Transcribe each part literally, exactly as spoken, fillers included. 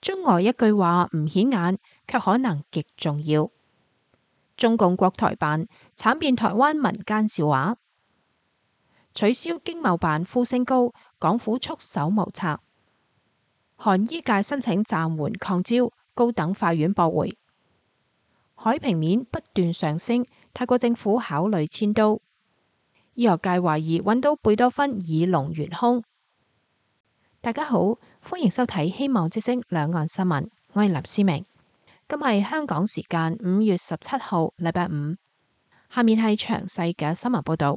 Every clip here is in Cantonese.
中俄一句話唔顯眼，卻可能極重要。中共國台辦慘變台灣民間笑話，取消經貿辦呼聲高，港府束手無策。韓醫界申請暫緩抗招，高等法院駁回。海平面不斷上升，泰國政府考慮遷都。醫學界懷疑揾到貝多芬耳聾元兇。大家好，歡迎收睇《希望之聲》兩岸新聞，我係林思明。今日係香港時間五月十七號，禮拜五。下面係詳細嘅新聞報道。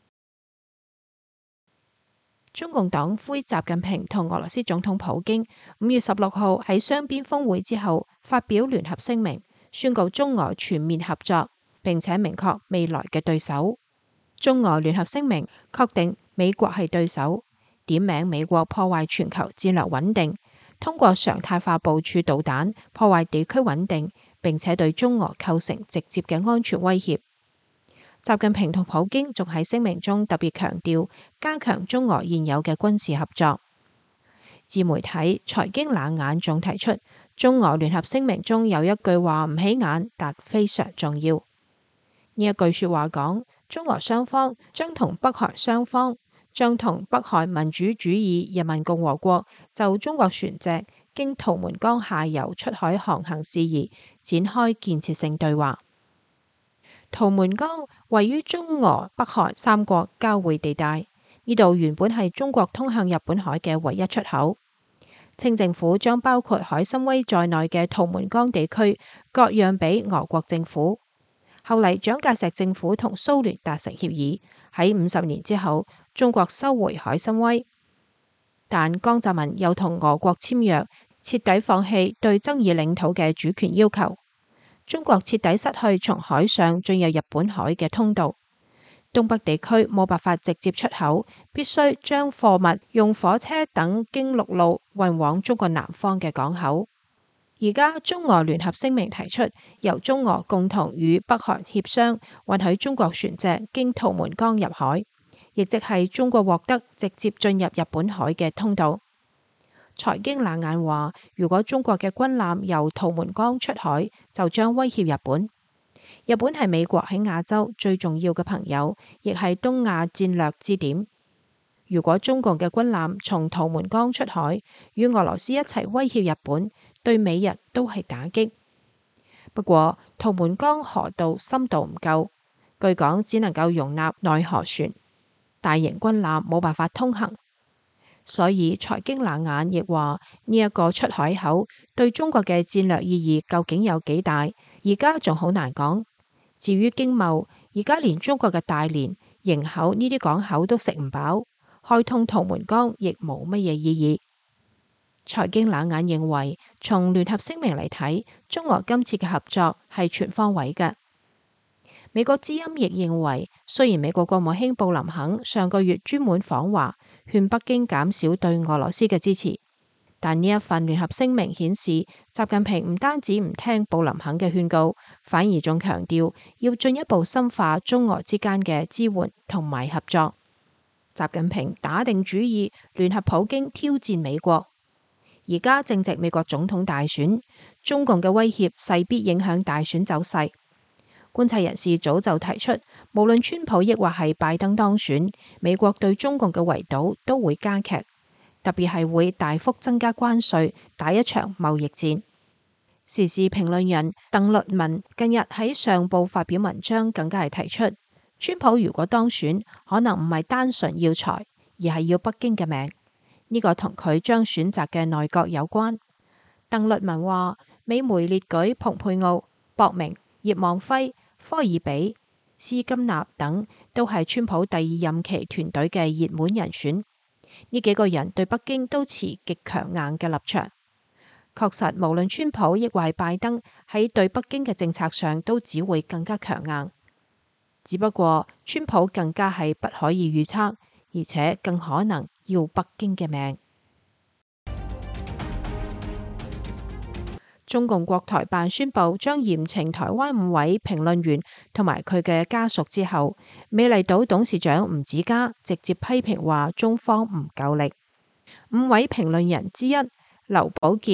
中共黨魁習近平同俄羅斯總統普京五月十六號喺雙邊峰會之後發表聯合聲明，宣告中俄全面合作，並且明確未來嘅對手。中俄聯合聲明確定美國係對手，點名美國破壞全球戰略穩定，通過常態化部署導彈破壞地區穩定，並且對中俄構成直接嘅安全威脅。習近平同普京仲喺聲明中特別強調加強中俄現有嘅軍事合作。自媒體財經冷眼仲提出，中俄聯合聲明中有一句話唔起眼，但非常重要。呢一句說話講，中俄雙方將同北韓雙方將同北韓民主主義人民共和國就中國船隻經圖們江下游出海航行事宜展開建設性對話。圖們江位於中俄北韓三國交匯地帶，呢度原本係中國通向日本海嘅唯一出口。清政府將包括海參崴在內嘅圖們江地區割讓俾俄國政府。後嚟蔣介石政府同蘇聯達成協議，喺五十年之後，中國收回海參崴，但江澤民又同俄國簽約，徹底放棄對爭議領土嘅主權要求。中國徹底失去從海上進入日本海嘅通道，東北地區冇辦法直接出口，必須將貨物用火車等經陸路運往中國南方嘅港口。而家中俄聯合聲明提出，由中俄共同與北韓協商，允許中國船隻經圖們江入海，亦即係中國獲得直接進入日本海嘅通道。財經冷眼話，如果中國嘅軍艦由圖們江出海，就將威脅日本。日本係美國喺亞洲最重要嘅朋友，亦係東亞戰略支點。如果中共嘅軍艦從圖們江出海，與俄羅斯一齊威脅日本，對美日都係打擊。不過圖們江河道深度唔夠，據講只能夠容納內河船，大型軍艦冇辦法通行。所以財經冷眼亦話呢一個出海口對中國嘅戰略意義究竟有幾大，而家仲好難講。至於經貿，而家連中國嘅大連、營口呢啲港口都食唔飽，開通圖們江亦冇乜嘢意義。財經冷眼認為，從聯合聲明嚟睇，中俄今次嘅合作係全方位嘅。美國之音亦認為，雖然美國國務卿布林肯上個月專門訪華，勸北京減少對俄羅斯嘅支持，但呢一份聯合聲明顯示，習近平唔單止唔聽布林肯嘅勸告，反而仲強調要進一步深化中俄之間嘅支援同埋合作。習近平打定主意聯合普京挑戰美國。而家正值美國總統大選，中共嘅威脅勢必影響大選走勢。觀察人士早就提出，無論川普抑或係拜登當選，美國對中共嘅圍堵都會加劇，特別係會大幅增加關稅，打一場貿易戰。時事評論人鄧律文近日喺上報發表文章，更加係提出，川普如果當選，可能唔係單純要財，而係要北京嘅命。呢個同佢將選擇嘅內閣有關。鄧律文話，美媒列舉蓬佩奧、博明、葉望輝、科爾比、斯金納等都係川普第二任期團隊嘅熱門人選。呢幾個人對北京都持極強硬嘅立場。確實，無論川普抑或係拜登喺對北京嘅政策上，都只會更加強硬。只不過川普更加係不可以預測，而且更可能要北京嘅命。中共國台辦宣布將嚴懲台灣五位評論員同埋佢嘅家屬之後，美麗島董事長吳子嘉直接批評話中方唔夠力。五位評論人之一劉寶傑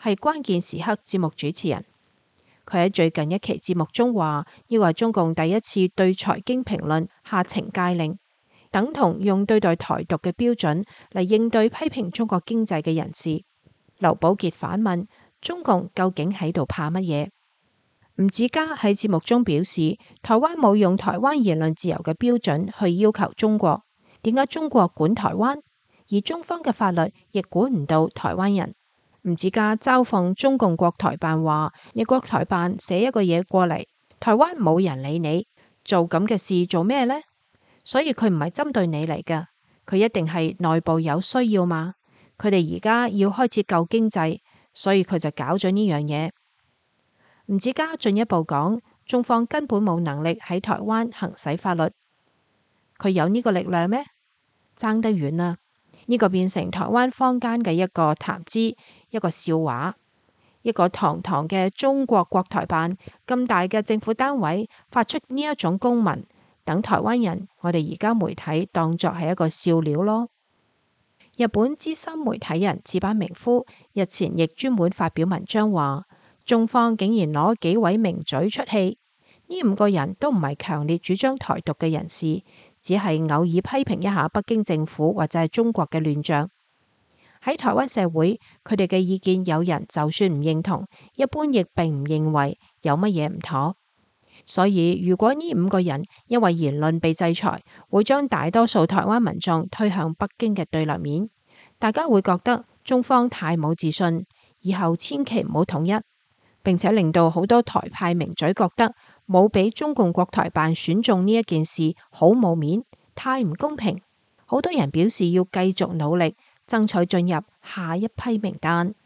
係關鍵時刻節目主持人。佢喺最近一期節目中話，呢個係中共第一次對財經評論下懲戒令，等同用對待台獨嘅標準嚟應對批評中國經濟嘅人士。劉寶傑反問：中共究竟喺度怕乜嘢？吳子嘉喺節目中表示，台灣冇用台灣言論自由嘅標準去要求中國，點解中國管台灣，而中方嘅法律亦管唔到台灣人？吳子嘉嘲諷中共國台辦話：你國台辦寫一個嘢過嚟，台灣冇人理你，做咁嘅事做咩呢？所以佢唔係針對你嚟㗎，佢一定係內部有需要嘛。佢哋而家要開始救經濟，所以佢就搞咗呢樣嘢。吳子嘉進一步講，中方根本冇能力喺台灣行使法律，佢有呢個力量咩？爭得遠啦！呢個變成台灣坊間嘅一個談資，一個笑話。一個堂堂嘅中國國台辦咁大嘅政府單位發出呢一種公文，等台灣人，我哋而家媒體當作係一個笑料咯。日本資深媒體人矢板明夫日前亦專門發表文章話，中方竟然攞幾位名嘴出氣，呢五個人都唔係強烈主張台獨嘅人士，只係偶爾批評一下北京政府或者係中國嘅亂象。喺台灣社會，佢哋嘅意見有人就算唔認同，一般亦並唔認為有乜嘢唔妥。所以如果呢五個人因為言論被制裁，會將大多數台灣民眾推向北京嘅對立面，大家會覺得中方太冇自信，以後千祈唔好統一，並且令到好多台派名嘴覺得冇俾中共國台辦選中呢一件事好冇面，太唔公平。好多人表示要繼續努力，爭取進入下一批名單。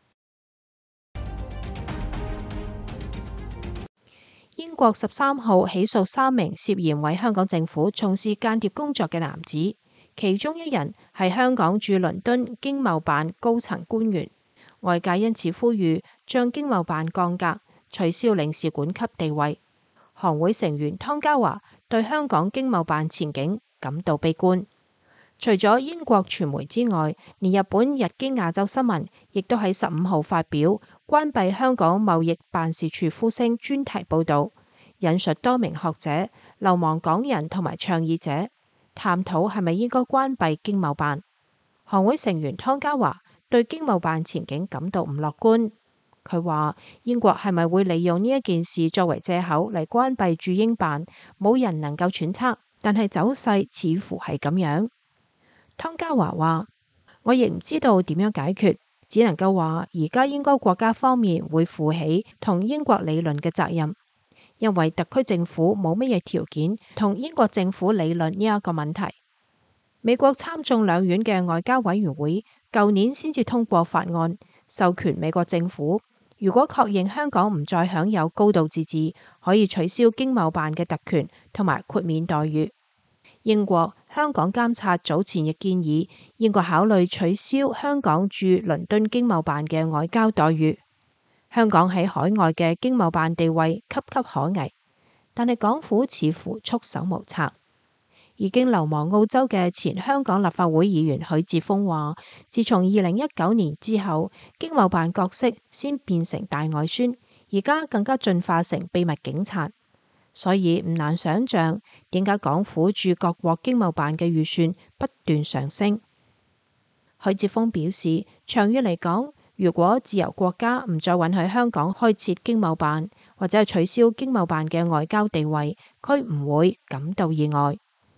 英國十三號起訴三名涉嫌為香港政府從事間諜工作嘅男子，其中一人係香港駐倫敦經貿辦高層官員。外界因此呼籲將經貿辦降格，取消領事館級地位。行會成員湯家驊對香港經貿辦前景感到悲觀。除咗英國傳媒之外，連日本日經亞洲新聞亦都喺十五號發表關閉香港貿易辦事處呼聲專題報導，引述多名學者、流亡港人同埋倡議者，探討係咪應該關閉經貿辦。行會成員湯家驊對經貿辦前景感到唔樂觀。佢話英國係咪會利用呢一件事作為藉口嚟關閉駐英辦，冇人能夠揣測，但係走勢似乎係咁樣。湯家驊話：我亦唔知道點樣解決，只能夠話而家應該國家方面會負起同英國理論嘅責任，因為特區政府冇乜嘢條件同英國政府理論呢一個問題。美國參眾兩院嘅外交委員會舊年先至通過法案，授權美國政府如果確認香港唔再享有高度自治，可以取消經貿辦嘅特權同埋豁免待遇。英國香港監察早前亦建議英國考慮取消香港駐倫敦經貿辦嘅外交待遇。香港喺海外嘅經貿辦地位岌岌可危，但係港府似乎束手無策。已經流亡澳洲嘅前香港立法會議員許智峰話，自從二零一九年之後，經貿辦角色先變成大外宣，而家更加進化成秘密警察。所以唔難想象點解港府駐各國經貿辦嘅預算不斷上升。許智峰表示，長遠嚟講，如果自由國家唔再允許香港開設經貿辦，或者係取消經貿辦嘅外交地位，佢唔會感到意外。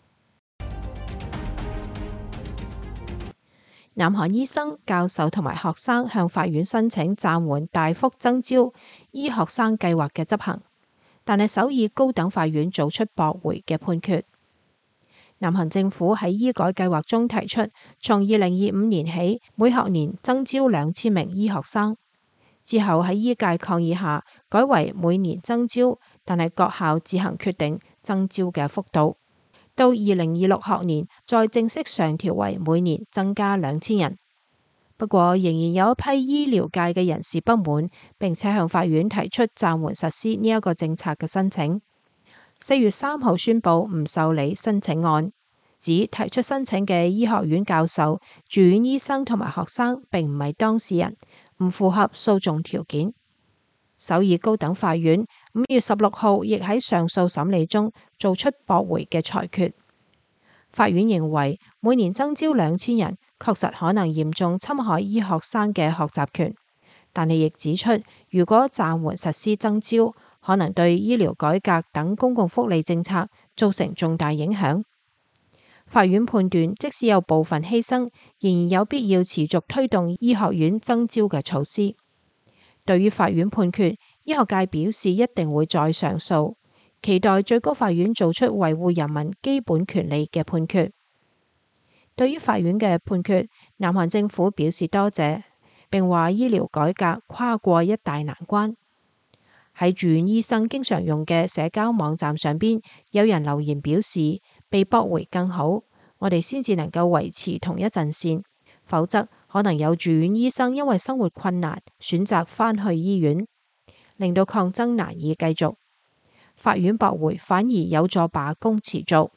南韓醫生、教授同埋學生向法院申請暫緩大幅增招醫學生計劃嘅執行，但係首爾高等法院做出駁回嘅判決。南韓政府喺醫改計劃中提出，從二零二五年起，每學年增招兩千名醫學生，之後喺醫界抗議下，改為每年增招，但係各校自行決定增招嘅幅度。到二零二六學年，再正式上調為每年增加兩千人。不過，仍然有一批醫療界嘅人士不滿，並且向法院提出暫緩實施呢一個政策嘅申請。四月三號宣布唔受理申請案，指提出申請嘅醫學院教授、住院醫生同埋學生並唔係當事人， 唔符合訴訟條件。首爾高等法院五月十六號亦喺上訴審理中做出駁回嘅裁決。法院認為每年徵召兩千人確實可能嚴重侵害醫學生嘅學習權，但係亦指出，如果暫緩實施徵召，可能對醫療改革等公共福利政策造成重大影響。法院判斷，即使有部分犧牲，仍然有必要持續推動醫學院徵召嘅措施。對於法院判決，醫學界表示一定會再上訴，期待最高法院做出維護人民基本權利嘅判決。對於法院嘅判決，南韓政府表示多謝，並話醫療改革跨過一大難關。喺住院醫生經常用嘅社交網站上邊，有人留言表示被駁回更好，我哋先至能夠維持同一陣線，否則可能有住院醫生因為生活困難選擇返去醫院，令到抗爭難以繼續。法院駁回反而有助罷工持續。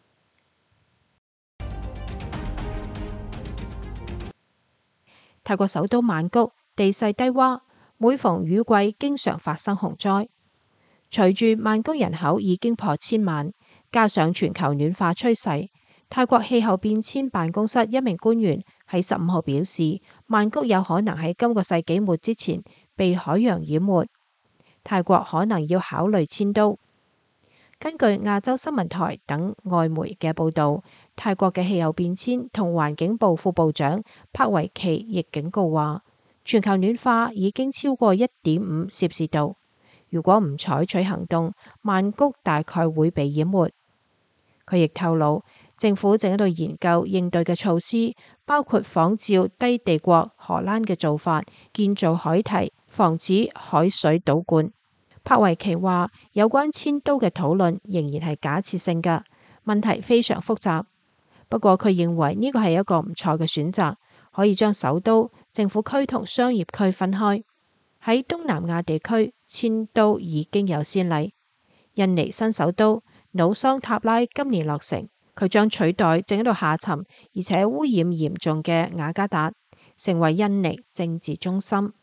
泰國首都曼谷地勢低洼，每逢雨季經常發生洪災。隨住曼谷人口已經破千萬，加上全球暖化趨勢，泰國氣候變遷辦公室一名官員喺十五號表示，曼谷有可能喺今個世紀末之前被海洋淹沒，泰國可能要考慮遷都。根據亞洲新聞台等外媒嘅報導，泰國嘅氣候變遷同環境部副部長帕維奇亦警告話，全球暖化已經超過一點五攝氏度，如果唔採取行動，曼谷大概會被淹沒。佢亦透露，政府正喺度研究應對嘅措施，包括仿照低地國荷蘭嘅做法，建造海堤，防止海水倒灌。帕維奇話，有關遷都嘅討論仍然係假設性嘅，問題非常複雜。不過佢認為呢個係一個唔錯嘅選擇，可以將首都、政府區同商業區分開。喺東南亞地區遷都已經有先例，印尼新首都努桑塔拉今年落成，佢將取代正喺度下沉而且污染嚴重嘅雅加達，成為印尼政治中心。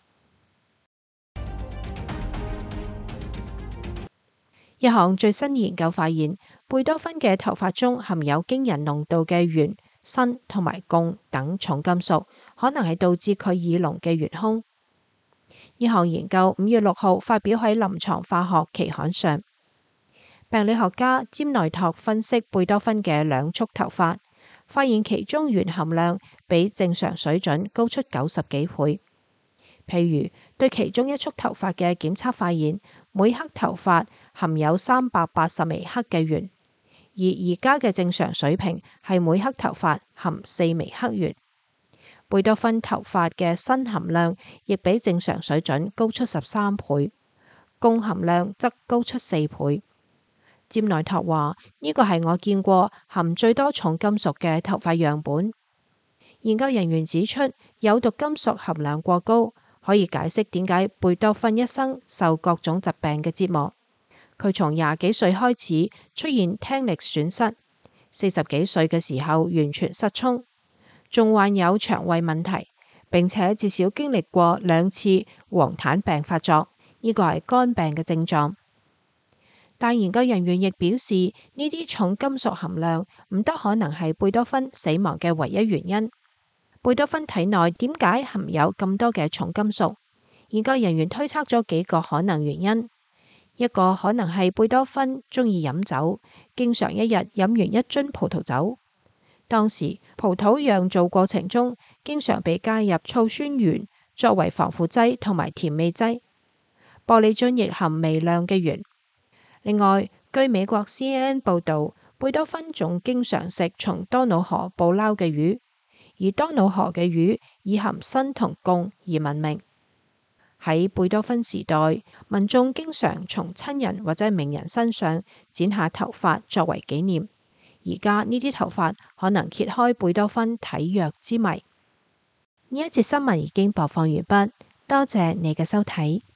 一項最新研究發現，貝多芬嘅頭髮中含有驚人濃度嘅鉛、砷同埋汞等重金屬，可能係導致佢耳聾嘅元兇。呢項研究五月六號發表喺臨床化學期刊上。病理學家詹內托分析貝多芬嘅兩束頭髮，發現其中鉛含量比正常水準高出九十幾倍。譬如對其中一束頭髮嘅檢測發現，每克頭髮含有三百八十微克嘅鉛，而而家嘅正常水平係每克頭髮含四微克鉛。貝多芬頭髮嘅砷含量亦比正常水準高出十三倍，汞含量則高出四倍。詹內托話：呢個係我見過含最多重金屬嘅頭髮樣本。研究人員指出，有毒金屬含量過高，可以解釋點解貝多芬一生受各種疾病嘅折磨。佢從廿幾歲開始出現聽力損失，四十幾歲嘅時候完全失聰，仲患有腸胃問題，並且至少經歷過兩次黃疸病發作，呢個係肝病嘅症狀。但研究人員亦表示，呢啲重金屬含量唔得可能係貝多芬死亡嘅唯一原因。貝多芬體內點解含有咁多嘅重金屬？研究人員推測咗幾個可能原因。一個可能係貝多芬中意飲酒，經常一日飲完一樽葡萄酒。當時葡萄釀造過程中，經常被加入醋酸鹽作為防腐劑同埋甜味劑。玻璃樽亦含微量嘅鉛。另外，據美國 C N N 報導，貝多芬仲經常食從多瑙河捕撈嘅魚，而多瑙河嘅魚以含砷同汞而聞名。喺貝多芬時代，民眾經常從親人或者名人身上剪下頭髮作為紀念。而家呢啲頭髮可能揭開貝多芬體弱之謎。呢一節新聞已經播放完畢，多謝你嘅收睇。